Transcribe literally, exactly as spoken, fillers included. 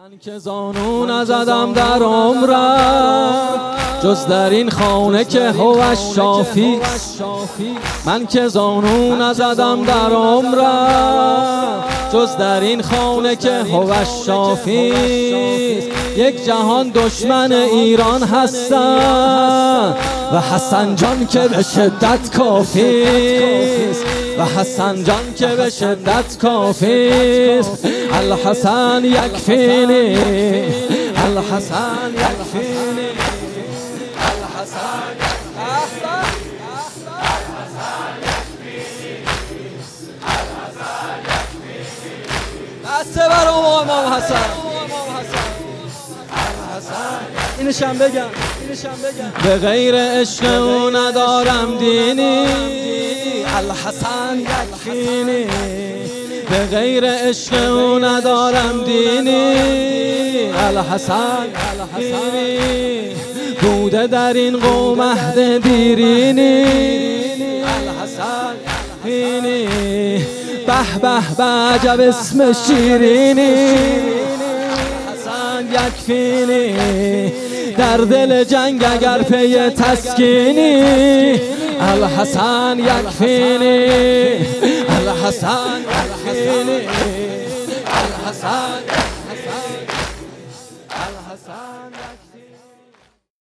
من که زانو نزدم در عمرم جز در این خانه که هو شافی. من که زانو نزدم در عمرم جز در این خانه که هو شافی. یک جهان دشمن ایران هستن و حسن جان که به شدت کافی است، و حسن جان که به شدت کافی است. الحسن یکفینی، الحسن یکفینی، الحسن دسته برام امام حسن. اینشم بگم، اینشم بگم به غیر عشق او ندارم دینی. الحسن یکفینی، به غیر عشق او ندارم دینی. الحسن یکفینی، بوده در این قوم عهد دیرینی. الحسن یکفینی، به به به عجب اسم شیرینی. الحسن یکفینی، در دل جنگ اگر پی تسکینی. الحسن یکفینی، الحسن یکفینی، الحسن الحسن